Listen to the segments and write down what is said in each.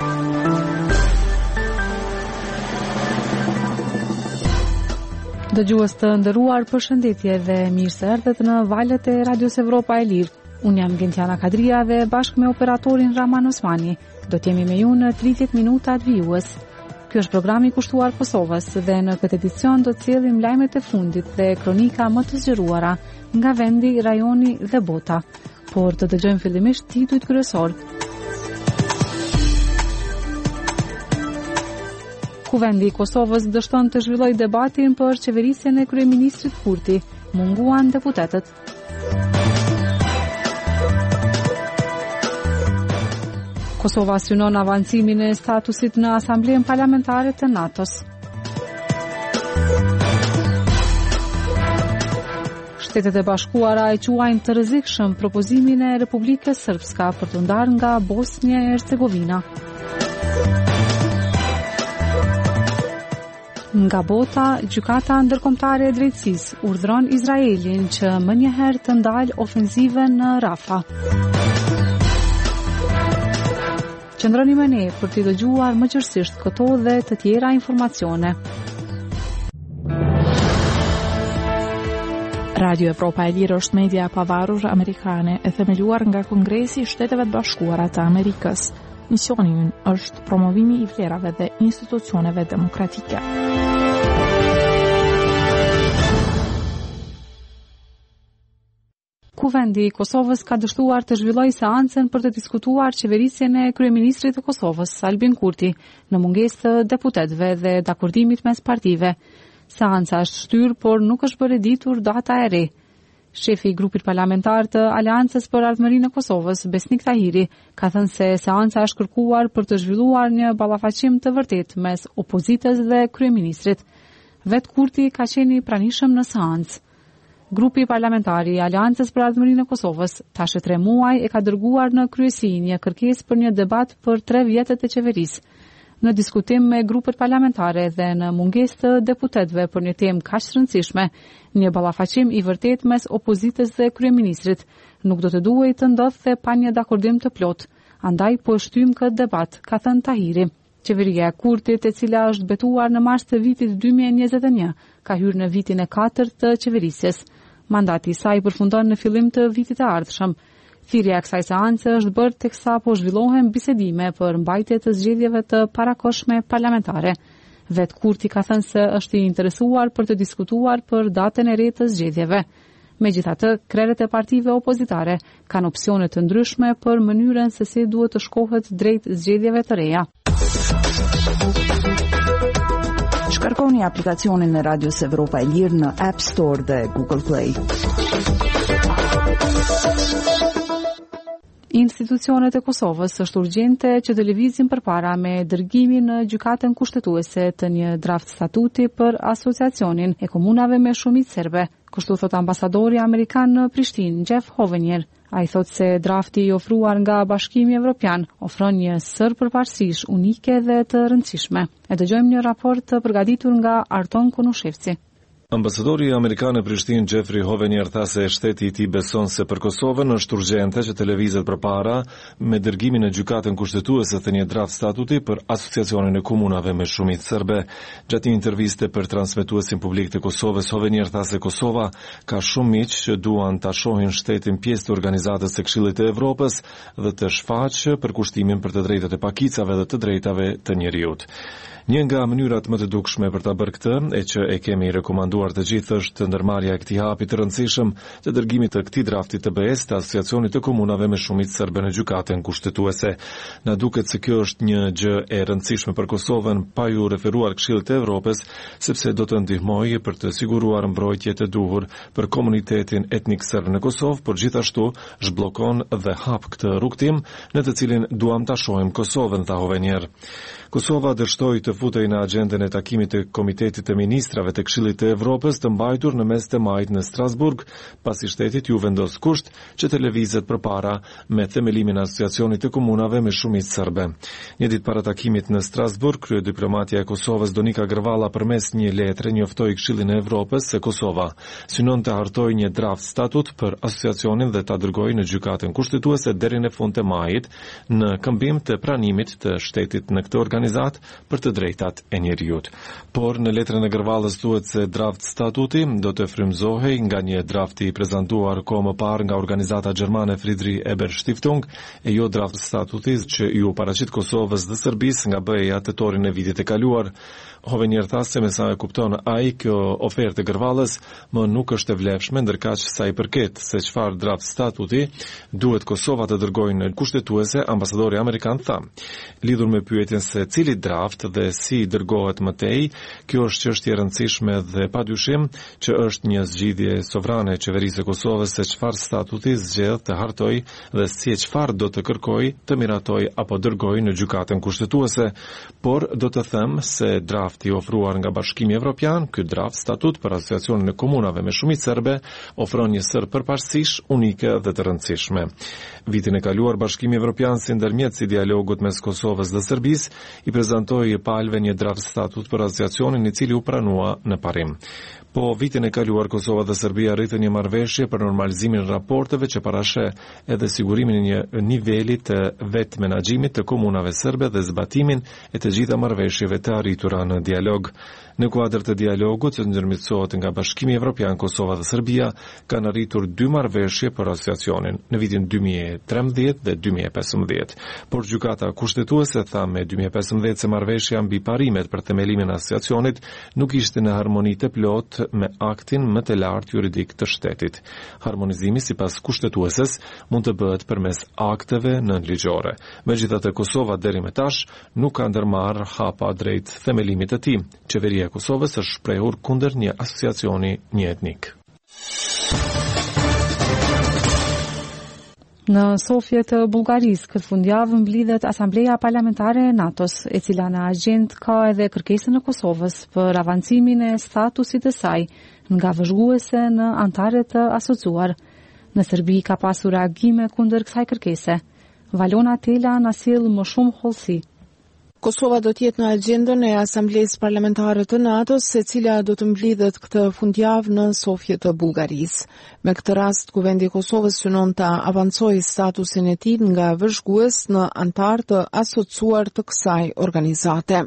Dëgjues të nderuar, përshëndetje dhe mirë se erdhët në valët e Radios Evropa e Lirë. Unë jam Gentiana Kadria dhe bashkë me operatorin Raman Osmani do t'jemi me ju në 30 minutat vijues. Ky është programi kushtuar Kosovës dhe në këtë edicion do të sjellim lajmet e fundit dhe kronika më të zgjeruara nga vendi, rajoni dhe bota. Por të dëgjojmë fillimisht titujt kryesor. Kuvendi i Kosovës dështon të zhvillojë debatin për qeverisjen e kryeministrit Kurti, munguan deputetët. Kosova synon avancimin e statusit në Asamblenë Parlamentare të NATO-s. Shtetet e Bashkuara e quajnë të rrezikshëm propozimin e Republikës Srpska për të ndarë nga Bosnia e Hercegovina. Nga bota, gjykata ndërkombëtare e drejtësisë urdhëron Izraelin që më njëherë të ndalë ofenzivën në Rafah. Qëndroni me ne për t'i dëgjuar më gjërësisht këto dhe të tjera informacione. Radio Evropa e Lirë është media e pavarur amerikane e themeluar nga Kongresi i Shteteve të Bashkuara të Amerikës. Misioni i ynë është promovimi i vlerave dhe institucioneve demokratike. Kuvendi i Kosovës ka dështuar të zhvillojë seancën për të diskutuar qeverisjen e kryeministrit të Kosovës, Albin Kurti, në mungesë të deputetëve dhe dakordimit mes partive. Seanca është shtyrë, por nuk është bërë ditur data e re. Shefi i grupit parlamentar të Aleancës për Ardhmërinë e Kosovës, Besnik Tahiri, ka thënë se seanca është kërkuar për të zhvilluar një ballafaqim të vërtetë mes opozitës dhe kryeministrit. Vet Kurti ka qenë i pranishëm në seancë. Grupi parlamentar i Aleancës për Ardhmërinë e Kosovës tash 3 muaj e ka dërguar në kryesi një kërkesë për një debat për 3 vjetët e qeverisë. Në diskutim me grupet parlamentare dhe në mungesë të deputetëve për një temë kaq të rëndësishme, një ballafaqim i vërtet mes opozitës dhe kryeministrit nuk do të duhej të ndodhte pa një dakordim të plotë. Andaj po shtym këtë debat, ka thënë Tahiri. Qeveria e Kurtit, e cila është betuar në mars të vitit 2021, ka hyrë në vitin e 4 të qeverisjes. Mandati i saj përfundon në fillim të vitit të ardhshëm. Thirrja e kësaj seance është bërë teksa po zhvillohen bisedime për mbajtje të zgjedhjeve të parakohshme parlamentare. Vet Kurti ka thënë se është i interesuar për të diskutuar për datën e re të zgjedhjeve. Megjithatë, krerët e partive opozitare kanë opsione të ndryshme për mënyrën se si duhet të shkohet drejt zgjedhjeve të reja. Shkarkoni aplikacionin e Radios Evropa e Lirë në App Store dhe Google Play. Institucionet e Kosovës është urgjente që të lëvizin përpara me dërgimin në gjykatën kushtetuese të një draft statuti për asociacionin e komunave me shumicë serbe. Kështu thot ambasadori amerikan në Prishtinë, Jeff Hovenier. Ai thot se drafti i ofruar nga Bashkimi Evropian ofron një sër përparësish unike dhe të rëndësishme. E dëgjojmë një raport të përgatitur nga Arton Konushevci. Ambasadori amerikan në Prishtinë Jeffrey Hovenier tha se shteti i tij beson se për Kosovën është urgjente që të lëvizet përpara me dërgimin në gjykatën kushtetuese të një draft statuti për asociacionin e komunave me shumicë serbe. Gjatë një interviste për transmetuesin publik të Kosovës, Hovenier tha se Kosova ka shumë miq që duan ta shohin shtetin pjesë të organizatës së Këshillit të Evropës dhe të shfaqë përkushtimin për të drejtat e pakicave dhe të drejtave të njerëzit. Një nga mënyrat më të dukshme për ta bërë këtë, e që e kemi rekomanduar të gjithë, është ndërmarrja e këtij hapi të rëndësishëm të dërgimit të këtij drafti të BE-s të Asociacionit të Komunave me Shumicë Serbe në gjykatën kushtetuese. Na duket se kjo është një gjë e rëndësishme për Kosovën, pa ju referuar Këshillit të Evropës, sepse do të ndihmojë për të siguruar mbrojtje të duhur për komunitetin etnik serb në Kosovë, por gjithashtu zhbllokon dhe hap këtë rrugtim në të cilin duam ta shohim Kosovën, tha Hovenier. Kosova dështoi të futej në agjendën e takimit të Komitetit të Ministrave të Këshillit të Evropës Evropës të mbajtur në mes të majit në Strasburg, pasi shtetit ju vendos kusht që të lëvizet përpara me themelimin e Asociacionit të Komunave me shumicë serbe. Një ditë para takimit në Strasburg, kryediplomatja e Kosovës Donika Grvala përmes një letre njoftoi Këshillin e Evropës se Kosova synon të hartojë një draft statut për asociacionin dhe ta dërgojë në gjykatën kushtetuese deri në fund të majit në këmbim të pranimit të shtetit në këtë organizat për të drejtat e njerëzit. Por në letrën e Grvalës thuhet se draft statuti do të frymëzohej nga një drafti i prezantuar kohë më parë nga organizata gjermane Friedrich Ebert Stiftung e jo draft statuti që ju paraqit Kosovës dhe Serbisë nga BE-ja tetorin e vitit e kaluar. Hovenier tha se me sa e kupton ai, kjo ofertë e Grvalës më nuk është e vlefshme, ndërkaq sa i përket se çfarë draft statuti duhet Kosova të dërgojë në kushtetuese, ambasadori amerikan tha. Lidhur me pyetjen se cili draft dhe si dërgohet më tej, kjo është çështje e rëndësishme dhe padyshim që është një zgjidhje sovrane e qeverisë së Kosovës se çfarë statuti zgjedh të hartojë dhe si e çfarë do të kërkojë të miratojë apo dërgojë në gjykatën kushtetuese, por do të them se drafti ofruar nga Bashkimi Evropian, ky draft statut për asociacionin e komunave me shumicë serbe, ofron një sër përparësish unike dhe të rëndësishme. Vitin e kaluar Bashkimi Evropian si ndërmjet si dialogut mes Kosovës dhe Serbisë i prezantoi palëve një draft statut për asociacionin i cili u pranua në parim. Po vitin e kaluar Kosova dhe Serbia arritën një marrëveshje për normalizimin e raporteve që parashë edhe sigurimin e një niveli të vetë menaxhimit të komunave serbe dhe zbatimin e të gjitha marrëveshjeve të arritura në dialog. Në kuadër të dialogut që ndërmjetësohet nga Bashkimi Evropian, Kosova dhe Serbia kanë arritur 2 marrëveshje për asociacionin në vitin 2013 dhe 2015. Por gjykata kushtetuese tha me 2015 se marrëveshja mbi parimet për themelimin e asociacionit nuk ishte në harmoni të plotë me aktin më të lartë juridik të shtetit. Harmonizimi sipas kushtetueses mund të bëhet përmes akteve nënligjore. Megjithatë, Kosova deri më tash nuk ka ndërmarrë hapa drejt themelimit të tij. Qeveria e Kosovës është shprehur kundër një asociacioni një etnik. Në Sofje të Bullgarisë, këtë fundjavë mblidhet Asambleja Parlamentare e NATO-s, e cila në agjend ka edhe kërkesën e Kosovës për avancimin e statusit të saj nga vëzhguese në antare të asociuar. Në Serbi ka pasur reagime kundër kësaj kërkese. Valona Tela na sjell më shumë hollësi. Kosova do të jetë në agjendën e Asamblesë Parlamentare të NATO-s, e cila do të mbledhet këtë fundjavë në Sofje të Bullgarisë. Me këtë rast, Kuvendi i Kosovës synon të avancojë statusin e tij nga vëzhgues në antar të asociuar të kësaj organizate.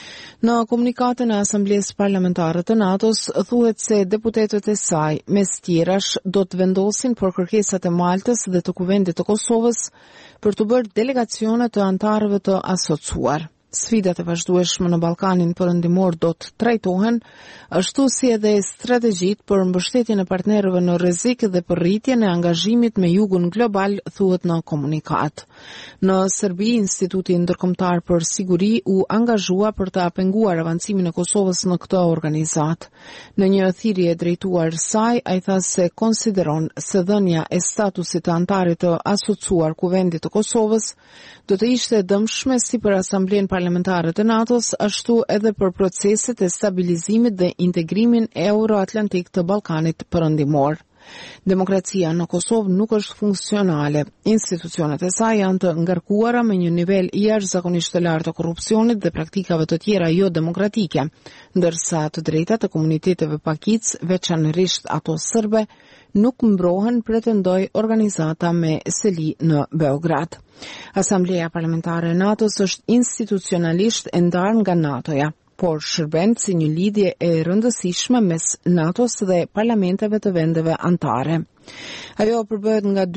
Në komunikatën e Asamblesë Parlamentare të NATO-s thuhet se deputetët e saj, mes tjerash, do të vendosin për kërkesat e Maltës dhe të Kuvendit të Kosovës për të bërë delegacione të antarëve të asociuar. Sfidat e vazhdueshme në Ballkanin Perëndimor do të trajtohen, ashtu si edhe strategjitë për mbështetjen e partnerëve në rrezik dhe për rritjen e angazhimit me jugun global, thuhet në komunikat. Në Serbi, Instituti Ndërkombëtar për Siguri u angazhua për të penguar avancimin e Kosovës në këtë organizat. Në një thirrje drejtuar saj, ai tha se konsideron se dhënia e statusit të antarit të asociuar Kuvendit të Kosovës do të ishte dëmshme si për Asamblenë Parlamentare të NATO-s, ashtu edhe për proceset e stabilizimit dhe integrimin euroatlantik të Ballkanit Perëndimor. Demokracia në Kosovë nuk është funksionale. Institucionet e saj janë të ngarkuara me një nivel jashtëzakonisht të lartë të korrupsionit dhe praktikave të tjera jo demokratike, ndërsa të drejtat e komuniteteve pakic, veçanërisht ato serbe, nuk mbrohen, pretendoi organizata me seli në Beograd. Asambleja Parlamentare e NATO-s është institucionalisht e ndarë nga NATO-ja, por shërben si një lidhje e rëndësishme mes NATO-s dhe parlamenteve të vendeve antare. Ajo përbëhet nga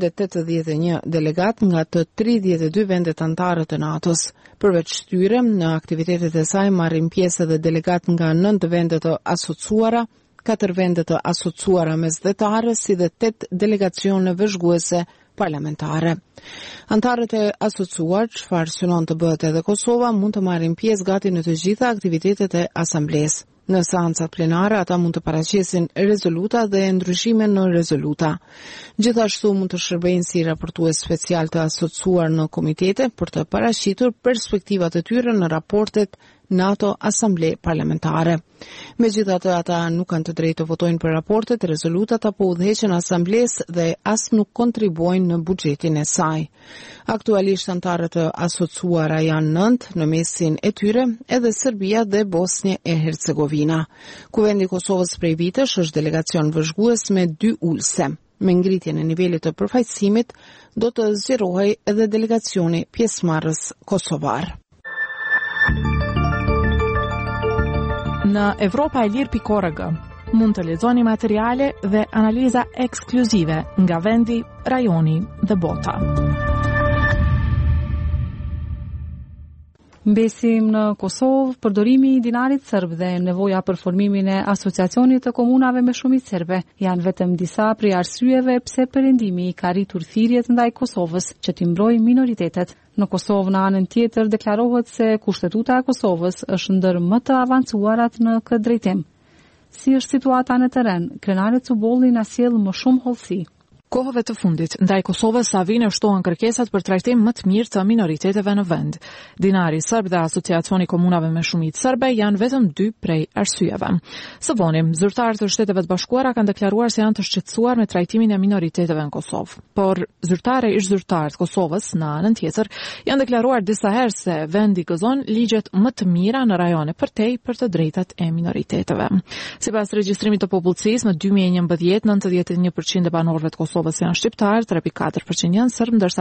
281 delegat nga të 32 vendet antare të NATO-s. Përveç tyre, në aktivitetet e saj marrin pjesë edhe delegat nga 9 vende të asociuara, 4 vende të asociuara mesdhetare, si dhe 8 delegacione vëzhguese parlamentare. Antarët e asociuar, çfarë synon të bëhet edhe Kosova, mund të marrin pjesë gati në të gjitha aktivitetet e asamblesë. Në seancat plenare, ata mund të paraqesin rezoluta dhe ndryshime në rezoluta. Gjithashtu mund të shërbejnë si raportues special të asociuar në komitete për të paraqitur perspektivat e tyre në raportet në ato asamble parlamentare. Megjithatë, ata nuk kanë të drejtë të votojnë për raportet, rezolutat apo udhëheqjen e asamblesë dhe as nuk kontribuojnë në buxhetin e saj. Aktualisht antarët e asociuara janë 9, në mesin e tyre edhe Serbia dhe Bosnja e Hercegovina. Kuvendi i Kosovës prej vitesh është delegacion vëzhgues me 2 ulëse. Me ngritjen e nivelit të përfaqësimit, do të zgjerohej edhe delegacioni pjesëmarrës kosovar. Në evropaelir.org mund të lexoni materiale dhe analiza ekskluzive nga vendi, rajoni dhe bota. Mbesim në Kosovë, përdorimi i dinarit serb dhe nevoja për formimin e asociacionit të komunave me shumicë serbe janë vetëm disa prej arsyeve pse perëndimi ka rritur thirrjet ndaj Kosovës që t'i mbrojë minoritetet. Në Kosovë, në anën tjetër, deklarohet se kushtetuta e Kosovës është ndër më të avancuarat në këtë drejtim. Si është situata në terren? Krenari Cubolli na sjell më shumë hollësi. Kohëve të fundit, ndaj Kosovës sa vinë shtohen kërkesat për trajtim më të mirë të minoriteteve në vend. Dinari serb dhe asociacioni komunave me shumicë serbe janë vetëm 2 prej arsyeve. Së vonim, zyrtarët e Shteteve të Bashkuara kanë deklaruar se janë të shqetësuar me trajtimin e minoriteteve në Kosovë. Por zyrtare ish zyrtarët Kosovës në anën tjetër janë deklaruar disa herë se vendi gëzon ligjet më të mira në rajone përtej për të drejtat e minoriteteve. Sipas regjistrimit të popullsisë, në 2011, 91% e banorëve të Kosovës janë shqiptarë, 3.4% janë serb, ndërsa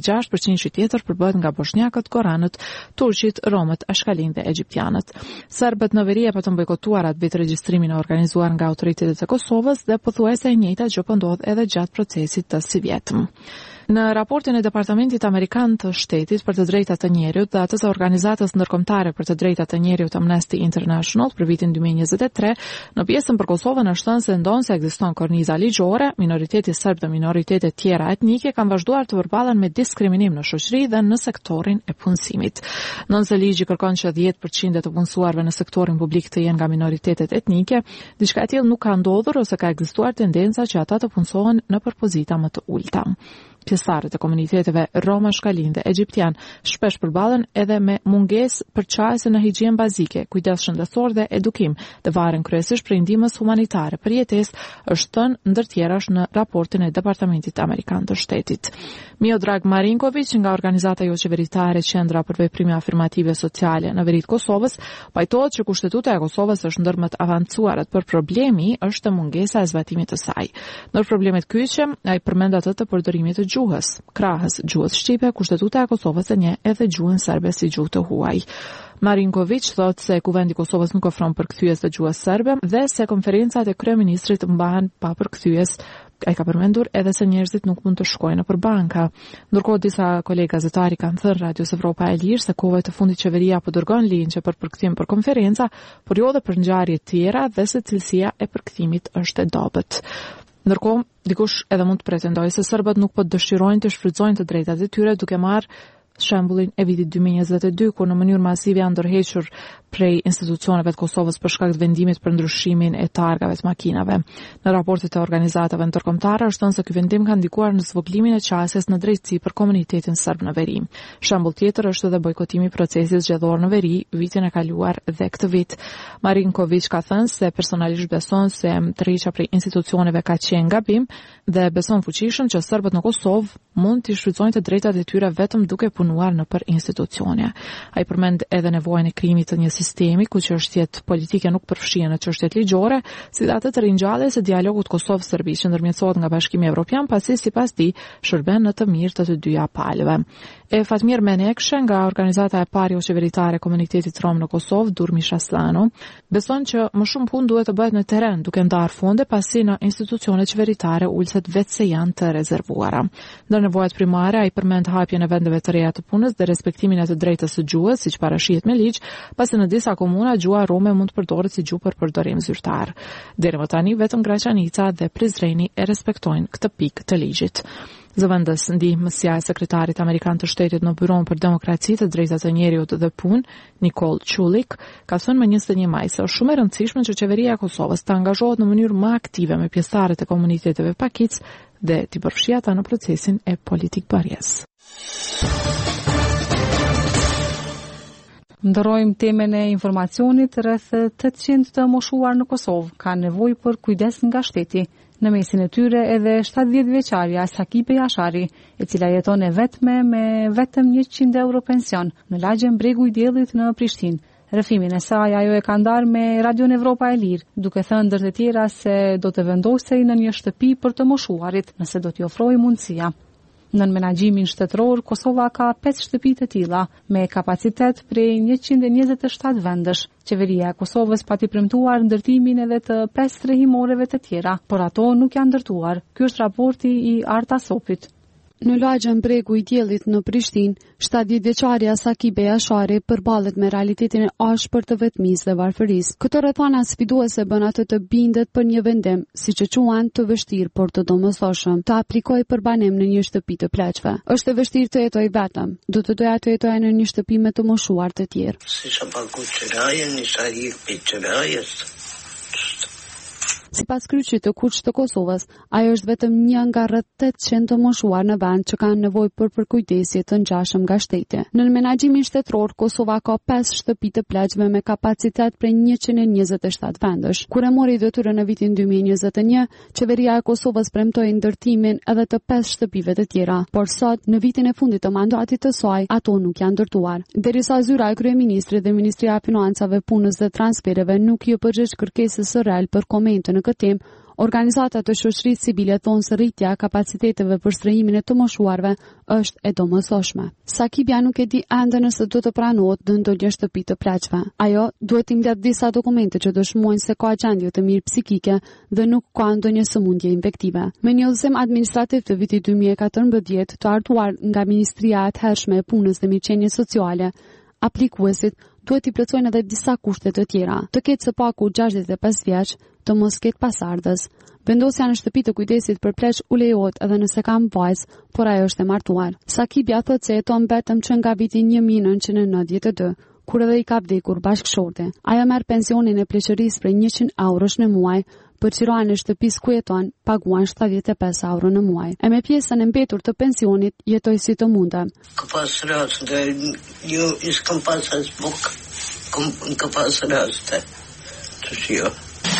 5.6% tjetër përbëhet nga bosnjakët, koranët, turqit, romët, ashkalin dhe egjiptianët. Serbët në veri e pa të bojkotuar atë vetë regjistrimin e organizuar nga autoritetet e Kosovës dhe pothuajse e njëjta gjë po ndodh edhe gjatë procesit të si vjetëm. Në raportin e Departamentit Amerikan të Shtetit për të drejtat të njerëzit dhe atës organizatës ndërkombëtare për të drejtat të njerëzit Amnesty International për vitin 2023, në pjesën për Kosovën është thënë se ndonë se ekziston korniza ligjore, minoriteti serb dhe minoritetet tjera etnike kanë vazhduar të përballen me diskriminim në shoqëri dhe në sektorin e punësimit. Nëse ligji kërkon që 10% të punësuarve në sektorin publik të jenë nga minoritetet etnike, diçka e tillë nuk ka ndodhur ose ka ekzistuar tendenca që ata të punësohen në pozita më të ulta. Pjesëtarët e komuniteteve Roma, Shkalin dhe Egjiptian shpesh përballen edhe me mungesë përçarëse në higjinë bazike, kujdes shëndetësor dhe edukim, dhe varen kryesisht prej ndihmës humanitare për jetesë, është thënë ndër tjerash në raportin e Departamentit Amerikan të Shtetit. Miodrag Marinković nga organizata jo qeveritare Qendra për veprime afirmative sociale në veri të Kosovës, pajtohet që kushtetuta e Kosovës është ndër më të avancuarat, por problemi është mungesa e zbatimit të saj. Ndër problemet kyçe, ai përmend atë të përdorimit të gjuhës. Krahas gjuhës shqipe, kushtetuta e Kosovës e njeh edhe gjuhën serbe si gjuhë të huaj. Marinković thotë se kuvendi i Kosovës nuk ofron përkthyes të gjuhës serbe dhe se konferencat e kryeministrit mbahen pa përkthyes. Ai ka përmendur edhe se njerëzit nuk mund të shkojnë nëpër banka. Ndërkohë disa kolegë gazetari kanë thënë Radios Evropa e Lirë se kohëve të fundit qeveria po dërgon linjë për përkthim për konferenca, por jo edhe për ngjarje të tjera dhe se cilësia e përkthimit është e dobët. Ndërkohë, dikush edhe mund të pretendojë se serbët nuk po dëshirojnë të shfrytëzojnë të drejtat e tyre duke marrë shembullin e vitit 2022, kur në mënyrë masive janë ndërhequr prej institucioneve të Kosovës për shkak të vendimit për ndryshimin e targave të makinave. Në raportet e organizatave ndërkombëtare është thënë se ky vendim ka ndikuar në zvoglimin e qasjes në drejtësi për komunitetin serb në veri. Shembull tjetër është edhe bojkotimi i procesit zgjedhor në veri vitin e kaluar dhe këtë vit. Marinković ka thënë se personalisht beson se tërheqja prej institucioneve ka qenë gabim dhe beson fuqishëm që serbët në Kosovë mund të shfrytëzojnë të drejtat e tyre vetëm duke punuar nëpër institucione. Ai përmend edhe nevojën e krijimit të një sistemi ku çështjet politike nuk përfshihen në çështjet ligjore, si dhe atë të ringjalljes së dialogut Kosovë-Serbi që ndërmjetësohet nga Bashkimi Evropian, pasi sipas tij shërben në të mirë të dyja palëve. E Fatmir Menekshë nga organizata e parë jo qeveritare e komunitetit rom në Kosovë, Durmi Shaslano, beson që më shumë punë duhet të bëhet në terren, duke ndarë fonde pasi në institucionet qeveritare ulset vetë se janë të rezervuara. Ndër nevojat primare ai përmend hapjen e vendeve të reja të punës dhe respektimin e të drejtës së gjuhës, siç parashihet me ligj, pasi në disa komuna gjuha rome mund të përdoret si gjuhë për përdorim zyrtar. Deri më tani vetëm Graçanica dhe Prizreni e respektojnë këtë pikë të ligjit. Zëvendës ndihmësja e sekretarit Amerikan të Shtetit në Byron për Demokraci të drejtat e njerëzit dhe punë, Nicole Chulik, ka thënë më 21 maj se është shumë e rëndësishme që qeveria e Kosovës të angazhohet në mënyrë më aktive me pjesëtarët e komuniteteve pakic dhe të përfshijë ata në procesin e politikbërjes. Ndërrojmë temën e informacionit rreth 800 të moshuar në Kosovë kanë nevojë për kujdes nga shteti. Në mesin e tyre edhe 70 vjeçarja Sakibe Jashari, e cila jeton e vetme me vetëm 100 euro pension në lagjen Bregu i Diellit në Prishtinë. Rrëfimin e saj ajo e ka ndarë me Radion Evropa e Lirë, duke thënë ndër të tjera se do të vendosej në një shtëpi për të moshuarit nëse do t'i ofrojë mundësia. Në menaxhimin shtetëror, Kosova ka 5 shtëpi të tilla me kapacitet prej 127 vendesh. Qeveria e Kosovës pati premtuar ndërtimin edhe të 5 strehimoreve të tjera, por ato nuk janë ndërtuar. Ky është raporti i Arta Sopit. Në lagjen Bregu i Diellit në Prishtinë, 70 vjeçaria Sakibe Jashari përballet me realitetin e ashpër të vetmisë dhe varfërisë. Këto rrethana sfiduese bën atë të bindet për një vendim, siç e quajnë, të vështirë por të domosdoshëm, të aplikojë për banim në një shtëpi të pleqve. Është e vështirë të jetojë vetëm. Do të doja të jetoja në një shtëpi me të moshuar të tjerë. Sipas kryqit të Kuç të Kosovës, ajo është vetëm një nga rreth 800 të moshuar në vend që kanë nevojë për përkujdesje të ngjashëm nga shteti. Në menaxhimin shtetëror, Kosova ka 5 shtëpi të pleqve me kapacitet prej 127 vendesh. Kur e mori detyrën në vitin 2021, qeveria e Kosovës premtoi ndërtimin edhe të 5 shtëpive të tjera, por sot, në vitin e fundit të mandatit të saj, ato nuk janë ndërtuar. Derisa zyra e kryeministrit dhe Ministria e Financave, Punës dhe Transfereve nuk i përgjigj kërkesës së REL për komente në këtë temë, organizatat të shoqërisë civile thonë se rritja e kapaciteteve për strehimin e të moshuarve është e domosdoshme. Sakibja nuk e di ende nëse do të pranohet në ndonjë shtëpi të pleqve. Ajo duhet të mbledh disa dokumente që dëshmojnë se ka gjendje të mirë psikike dhe nuk ka ndonjë sëmundje infektive. Me një udhëzim administrativ të vitit 2014 të ardhuar nga Ministria e Hershme e Punës dhe Mirëqenies Sociale, aplikuesit duhet i plotësojnë edhe disa kushte të tjera. Të ketë së paku 65 vjeç, të mos ketë pasardhës. Vendosja në shtëpi të kujdesit për pleq u lejohet edhe nëse kam vajzë, por ajo është e martuar. Sakibja thotë se jeton vetëm që nga viti 1992, kur edhe i ka vdekur bashkëshorte. Ajo merr pensionin e pleqërisë prej 100 eurosh në muaj, për qirohen e shtëpisë ku jeton paguan 75 euro në muaj. E me pjesën e mbetur të pensionit jetoj si të mundë. Ka pas raste, jo s'kam pas as buk, ka pas raste të shio.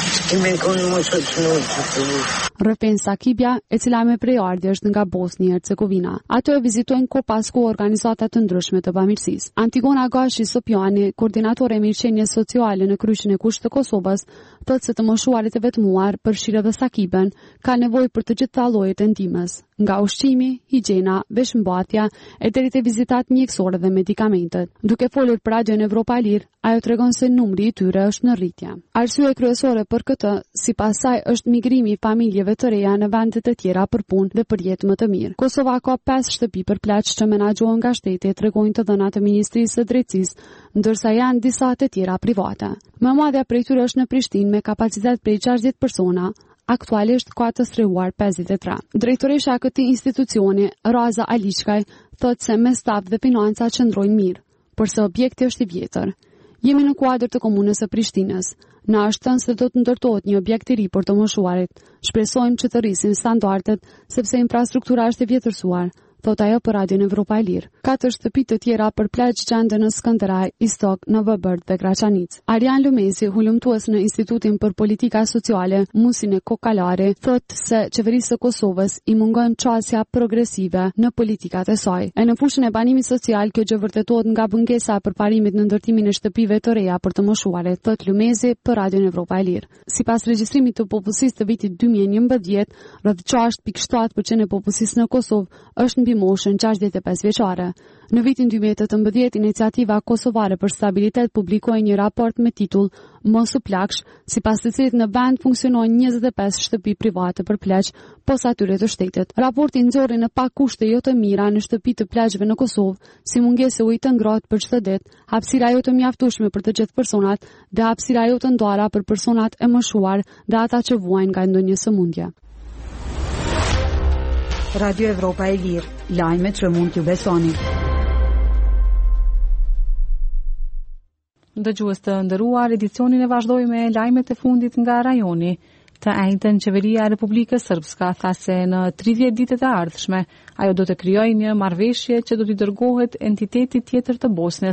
Rrëfen Sakibja, e cila me prejardhje është nga Bosnia e Hercegovina. Ato e vizitojnë ko pasku organizata të ndryshme të bamirësisë. Antigona Gashi Sopjani, koordinatore e mirëqenies sociale në kryqin e Kuç të Kosovës, thotë se të moshuarit e vetmuar, përfshirë edhe Sakiben, ka nevojë për të gjitha llojet e ndihmës, nga ushqimi, higjiena, veshmbathja e deri te vizitat mjekësore dhe medikamentet. Duke folur për Radion Evropa e Lirë, ajo tregon se numri i tyre është në rritje. Arsye kryesore për këtë, sipas saj, është migrimi i familjeve të reja në vende të tjera për punë dhe për jetë më të mirë. Kosova ka 5 shtëpi për pleq që menaxhohen nga shteti, tregojnë të dhënat e Ministrisë së Drejtësisë, ndërsa janë disa të tjera private. Më e madhja prej tyre është në Prishtinë me kapacitet prej 60 persona. Aktualisht ka të strehuar 53. Drejtoresha e këtij institucioni, Raza Aliçkaj, thotë se me staf dhe financa qëndrojnë mirë, por se objekti është i vjetër. Jemi në kuadër të komunës së Prishtinës. Na është thënë se do të ndërtohet një objekt i ri për të moshuarit. Shpresojmë që të rrisin standardet sepse infrastruktura është e vjetërsuar, thot ajo për Radion Evropa e Lirë. 4 shtëpi të tjera për pleq gjenden në Skënderaj, Istok, Novëbërd dhe Graçanic. Arjan Lumezi, hulumtues në Institutin për Politika Sociale, Musine Kokalari, thot se qeverisë së Kosovës i mungon çësia progresive në politikat e saj. E në fushën e banimit social, kjo gjë vërtetohet nga bëngesa për parimit në ndërtimin e shtëpive të reja për të moshuarit, thot Lumezi për Radion Evropa e Lirë. Sipas regjistrimit të popullsisë të vitit 2011, rreth 6.7% e popullsisë në Kosovë është mbi moshën 65 vjeçare. Në vitin 2018, Iniciativa Kosovare për Stabilitet publikoi një raport me titull Mos u plagsh, sipas të cilit në vend funksionojnë 25 shtëpi private për pleq, posa atyre të shtetit. Raporti nxorri në pak kushte jo të mira në shtëpi të pleqve në Kosovë, si mungesë ujë të ngrohtë për çdo ditë, hapësira jo të mjaftueshme për të gjithë personat dhe hapësira jo të ndara për personat e moshuar dhe ata që vuajnë nga ndonjë sëmundje. Radio Evropa e Lirë, lajmet që mund t'ju besoni. Dëgjues të nderuar, edicionin e vazhdoi me lajmet e fundit nga rajoni. Të njëjtën qeveria e Republikës Srpska tha se në 30 ditët e ardhshme ajo do të krijojë një marrëveshje që do t'i dërgohet entitetit tjetër të Bosnjës.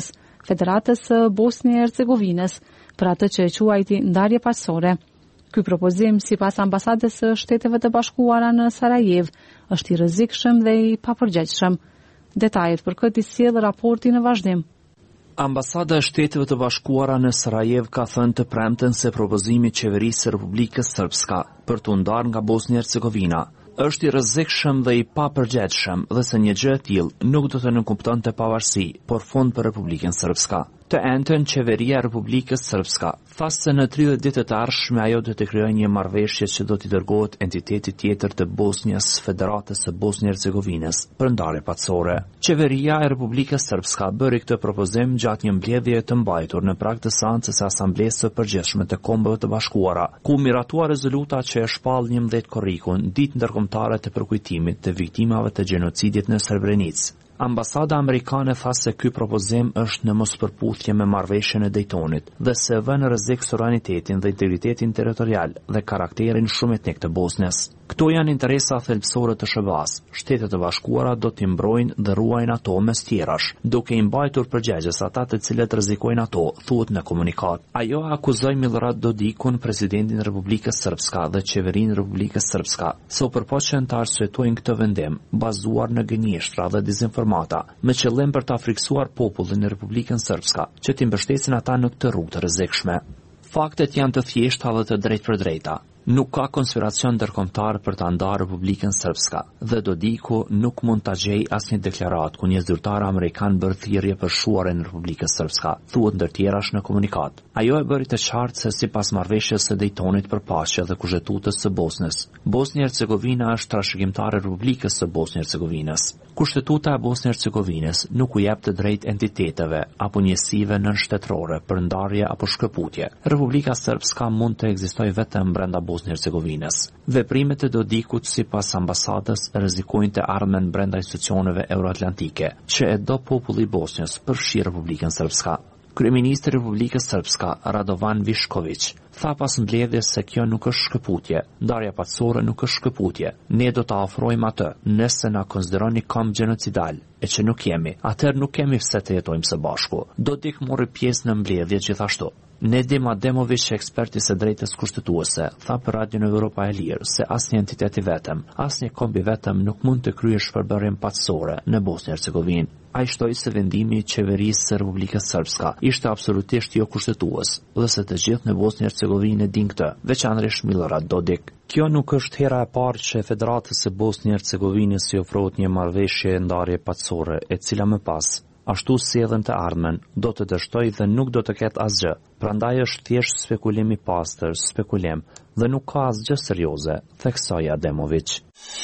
Federatës së Bosnjë e Hercegovinës për atë që e quajti ndarje paqësore. Ky propozim, sipas ambasadës së Shteteve të Bashkuara në Sarajev, është i rrezikshëm dhe i papërgjegjshëm. Detajet për këtë i sjell raporti në vazhdim. Ambasada e Shteteve të Bashkuara në Sarajev ka thënë të premten se propozimi i qeverisë së Republikës Srpska për t'u ndarë nga Bosnia e Hercegovina është i rrezikshëm dhe i papërgjegjshëm dhe se një gjë e tillë nuk do të nënkuptonte pavarësi, por fond për Republikën Srpska. Të entën, qeveria e Republikës Srpska tha se në 30 ditët e ardhshme ajo do të krijojë një marrëveshje që do t'i dërgohet entitetit tjetër të Bosnjës, Federatës së Bosnjë-Hercegovinës për ndarje paqësore. Qeveria e Republikës Srpska bëri këtë propozim gjatë një mbledhjeje të mbajtur në prag të seancës së Asamblesë së Përgjithshme të Kombeve të Bashkuara, ku miratua rezoluta që e shpall 11 korrikun, ditë ndërkombëtare të përkujtimit të viktimave të gjenocidit në Srebrenicë. Ambasada amerikane tha se ky propozim është në mospërputhje me marrëveshjen e Daytonit dhe se vën në rrezik suveranitetin dhe integritetin territorial dhe karakterin shumë etnik të Bosnjës. Këto janë interesa thelbësore të SBA-s. Shtetet e Bashkuara do t'i mbrojnë dhe ruajnë ato mes tjerash, duke i mbajtur përgjegjës ata të cilët rrezikojnë ato, thuhet në komunikat. Ajo akuzoi Milorad Dodikun, presidentin e Republikës Srpska dhe qeverinë e Republikës Srpska, se u përpoqën të arsyetojnë këtë vendim bazuar në gënjeshtra dhe dezinformata, me qëllim për ta friksuar popullin e Republikën Srpska, që t'i mbështesin ata në këtë rrugë të rrezikshme. Faktet janë të thjeshta dhe të drejtpërdrejta. Nuk ka konspiracion ndërkombëtar për ta ndarë Republikën Srpska dhe Dodiku nuk mund ta gjejë asnjë deklaratë ku një zyrtar amerikan bërë thirrje për shuarjen e Republikës Srpska, thuhet ndër tjerash në komunikat. Ajo e bëri të qartë se sipas marrëveshjes së Daytonit për paqe dhe kushtetues së Bosnjës, Bosnja-Hercegovina është trashëgimtare e Republikës së Bosnjë-Hercegovinës. Kushtetuta e Bosnjë-Hercegovinës nuk u jep të drejtë entiteteve apo njësive nënshtetërore për ndarje apo shkëputje. Republika Srpska mund të ekzistojë vetëm brenda Bosnjë-Hercegovinës. Veprimet e Dodikut sipas ambasadës rrezikojnë të ardhmen brenda institucioneve euroatlantike, që e do populli i Bosnjës përfshi Republikën Srpska. Kryeministri i Republikës Srpska, Radovan Višković, tha pas mbledhjes se kjo nuk është shkëputje, ndarja paqësore nuk është shkëputje. Ne do ta ofrojmë atë, nëse na konsideroni kamp gjenocidal, e që nuk jemi, atëherë nuk kemi pse të jetojmë së bashku. Dodik mori pjesë në mbledhje gjithashtu. Nedim Ademović, eksperti së drejtës kushtetuese, tha për Radion Evropa e Lirë se asnjë entitet i vetëm, asnjë komb i vetëm nuk mund të kryejë shpërbërjen paqësore në Bosnjë-Hercegovinë. Ai shtoi se vendimi i qeverisë së Republikës Srpska ishte absolutisht jo kushtetues dhe se të gjithë në Bosnjë-Hercegovinë e din këtë, veçanërisht Milorad Dodik. Kjo nuk është hera e parë që Federatës së Bosnjë-Hercegovinës i ofrohet një marrëveshje ndarje paqësore, e cila më pas ashtu sjellën të ardhmen, do të dështoj dhe nuk do të ketë asgjë. Prandaj është thjesht spekulim i pastër, spekulim, dhe nuk ka asgjë serioze, theksoi Ademović.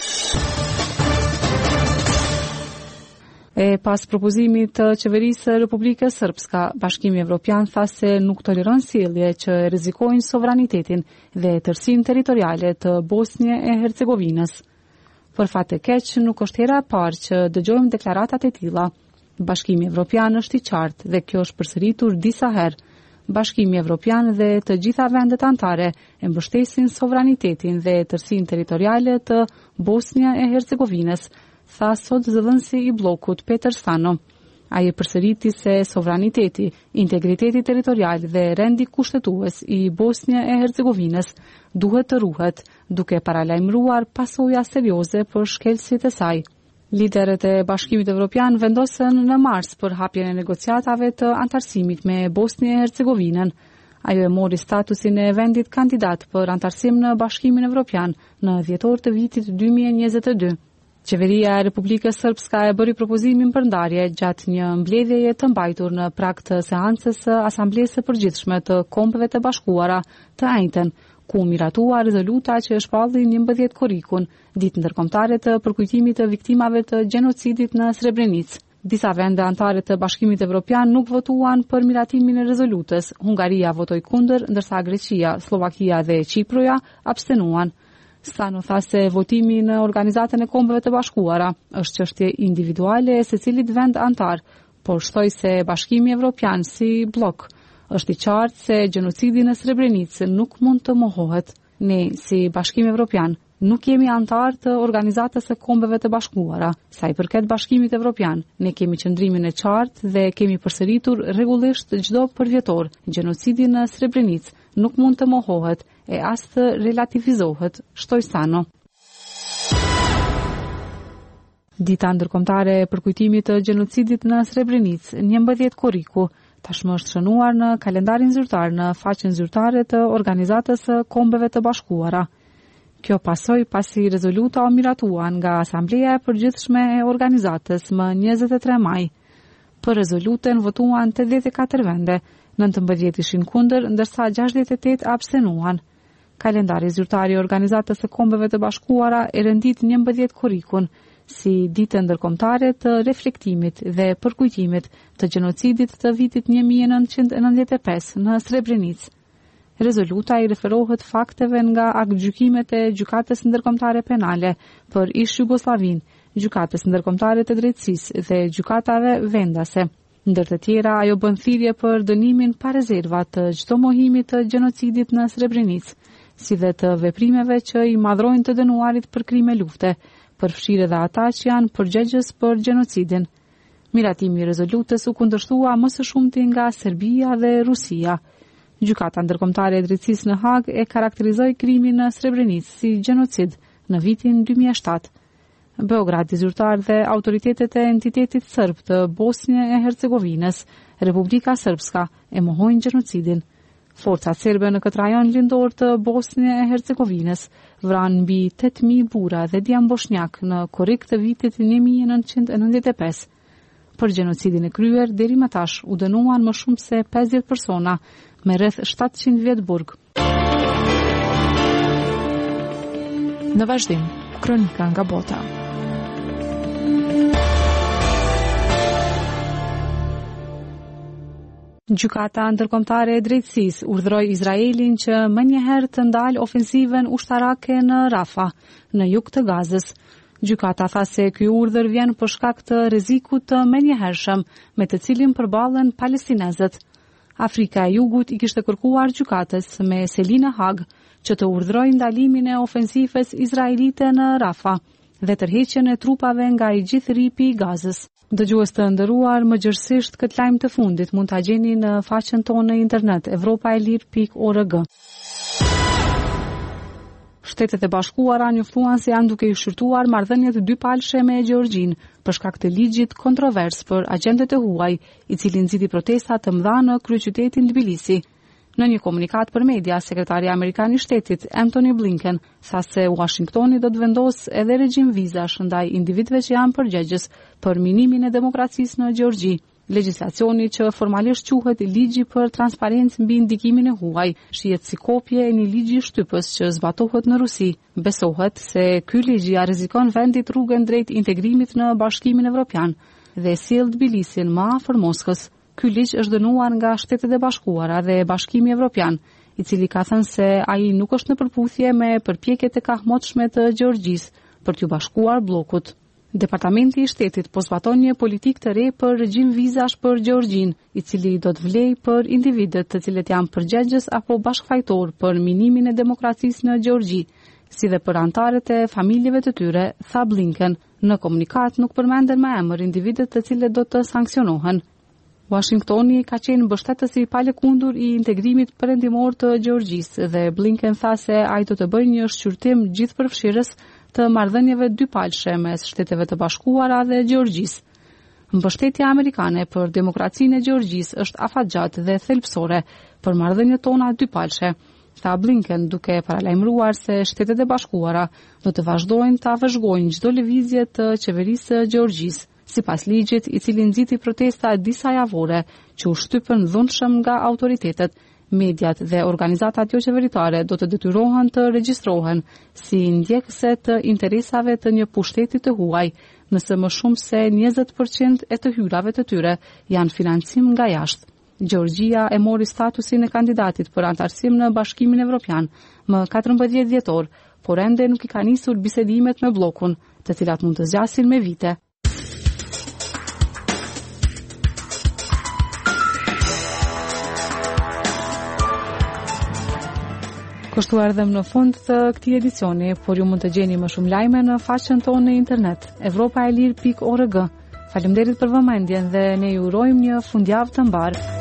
E pas propozimit të qeverisë së Republikës Srpska, Bashkimi Evropian tha se nuk toleron sjellje që rrezikojnë sovranitetin dhe tërësinë territoriale të Bosnjë e Hercegovinës. Për fat të keq, nuk është hera e parë që dëgjojmë deklaratat e tilla. Bashkimi Evropian është i qartë dhe kjo është përsëritur disa herë. Bashkimi Evropian dhe të gjitha vendet anëtare e mbështesin sovranitetin dhe tërësinë territoriale të Bosnjë e Hercegovinës, tha sot zëdhënësi i bllokut Peter Stano. Ai përsëriti se sovraniteti, integriteti territorial dhe rendi kushtetues i Bosnjë e Hercegovinës duhet të ruhet, duke paralajmëruar pasoja serioze për shkelësit e saj. Liderët e Bashkimit Evropian vendosën në mars për hapjen e negociatave të antarësimit me Bosnjë e Hercegovinën. Ajo e mori statusin e vendit kandidat për antarësim në Bashkimin Evropian në dhjetor të vitit 2022. Qeveria e Republikës Srpska e bëri propozimin për ndarje gjatë një mbledhjeje të mbajtur në prag të seancës së Asamblesë së Përgjithshme të Kombeve të Bashkuara të njëjtën, ku miratua rezoluta që e shpalli 11 korrikun, ditë ndërkombëtare të përkujtimit të viktimave të gjenocidit në Srebrenicë. Disa vende anëtare të Bashkimit Evropian nuk votuan për miratimin e rezolutës. Hungaria votoi kundër, ndërsa Greqia, Slovakia dhe Çiproja abstenuan. Stano tha se votimi në Organizatën e Kombeve të Bashkuara është çështje individuale e secilit vend antar, por shtoi se Bashkimi Evropian si blok është i qartë se gjenocidi në Srebrenicë nuk mund të mohohet. Ne, si Bashkim Evropian, nuk jemi antar të Organizatës së Kombeve të Bashkuara. Sa i përket Bashkimit Evropian, ne kemi qëndrimin e qartë dhe kemi përsëritur rregullisht çdo përvjetor. Gjenocidi në Srebrenicë nuk mund të mohohet e as të relativizohet, shtoi Sano. Dita ndërkombëtare e përkujtimit të gjenocidit në Srebrenicë, 11 korriku, tashmë është shënuar në kalendarin zyrtar në faqen zyrtare të Organizatës së Kombeve të Bashkuara. Kjo pasoi pasi rezoluta u miratua nga Asambleja e Përgjithshme e Organizatës më 23 maj. Për rezolutën votuan 84 vende, 19 ishin kundër, ndërsa 68 abstenuan. Kalendari zyrtar i Organizatës së Kombeve të Bashkuara e rendit 11 korrikun si ditë ndërkombëtare të reflektimit dhe përkujtimit të gjenocidit të vitit 1995 në Srebrenicë. Rezoluta i referohet fakteve nga aktgjykimet e Gjykatës Ndërkombëtare Penale për ish Jugosllavin, Gjykatës Ndërkombëtare të Drejtësisë dhe gjykatave vendase. Ndër të tjera, ajo bën thirrje për dënimin pa rezerva të çdo mohimi të gjenocidit në Srebrenicë, si dhe të veprimeve që i madhrojnë të dënuarit për krime lufte, përfshirë edhe ata që janë përgjegjës për gjenocidin. Miratimi i rezolutës u kundërshtua më së shumti nga Serbia dhe Rusia. Gjykata Ndërkombëtare e Drejtësisë në Hag e karakterizoi krimin në Srebrenicë si gjenocid në vitin 2007. Beogradi zyrtar dhe autoritetet e entitetit serb të Bosnjë e Hercegovinës, Republika Srpska, e mohojnë gjenocidin. Forcat serbe në këtë rajon lindor të Bosnjë e Hercegovinës vranë mbi 8.000 burra dhe djem bosnjak në korrik të vitit 1995. Për gjenocidin e kryer deri më tash u dënuan më shumë se 50 persona me rreth 700 vjet burg. Në vazhdim, kronika nga bota. Gjykata Ndërkombëtare e Drejtësisë urdhëroi Izraelin që më njëherë të ndalë ofensiven ushtarake në Rafah, në jug të Gazës. Gjykata tha se ky urdhër vjen për shkak të rrezikut të menjëhershëm me të cilin përballen palestinezët. Afrika e Jugut i kishte kërkuar gjykatës me Selina Hag që të urdhërojë ndalimin e ofensivës izraelite në Rafah dhe tërheqjen e trupave nga i gjithë ripi i Gazës. Dëgjues të nderuar, më gjërësisht këtë lajm të fundit mund ta gjeni në faqen tonë në internet europaelir.org. Shtetet e Bashkuara njoftuan se janë duke i shqyrtuar marrëdhëniet dypalshe me Gjeorgjinë për shkak të ligjit kontrovers për agentët e huaj, i cili nxiti protesta të mëdha në kryeqytetin Tbilisi. Në një komunikat për media, sekretari amerikan i shtetit, Antony Blinken, tha se Washingtoni do të vendosë edhe regjim vizash ndaj individëve që janë përgjegjës për minimin e demokracisë në Gjeorgji. Legjislacioni që formalisht quhet ligji për transparencë mbi ndikimin e huaj, shihet si kopje e një ligji shtypës që zbatohet në Rusi. Besohet se ky ligj ja rrezikon vendit rrugën drejt integrimit në Bashkimin Evropian dhe sjell Tbilisin më afër Moskës. Ky ligj është dënuar nga Shtetet e Bashkuara dhe Bashkimi Evropian, i cili ka thënë se ai nuk është në përputhje me përpjekjet e kahmotshme të Gjeorgjisë për t'u bashkuar bllokut. Departamenti i shtetit po zbaton një politikë të re për regjim vizash për Gjeorgjinë, i cili do të vlejë për individët të cilët janë përgjegjës apo bashkëfajtor për minimin e demokracisë në Gjeorgji, si dhe për antarët e familjeve të tyre, tha Blinken. Në komunikat nuk përmenden më emër individët të cilët do të sanksionohen. Washingtoni ka qenë mbështetës i palëkundur i integrimit perëndimor të Gjeorgjisë dhe Blinken tha se ai do të bëjë një shqyrtim gjithëpërfshirës të marrëdhënieve dypalshe mes Shteteve të Bashkuara dhe Gjeorgjisë. Mbështetja amerikane për demokracinë e Gjeorgjisë është afatgjatë dhe thelbësore për marrëdhëniet tona dypalshe, tha Blinken, duke paralajmëruar se Shtetet e Bashkuara do të vazhdojnë ta vëzhgojnë çdo lëvizje të qeverisë së Gjeorgjisë. Sipas ligjit, i cili nxiti protesta disa javore që u shtypën dhunshëm nga autoritetet, mediat dhe organizatat jo qeveritare do të detyrohen të regjistrohen si ndjekëse të interesave të një pushteti të huaj, nëse më shumë se 20% e të hyrave të tyre janë financim nga jashtë. Gjeorgjia e mori statusin e kandidatit për antarësim në Bashkimin Evropian më 14 dhjetor, por ende nuk i ka nisur bisedimet me bllokun, të cilat mund të zgjasin me vite. Kështu erdhem në fund të këtij edicioni, por ju mund të gjeni më shumë lajme në faqen tonë në internet, evropaelir.org. Faleminderit për vëmendjen dhe ne ju urojmë një fundjavë të mbarë.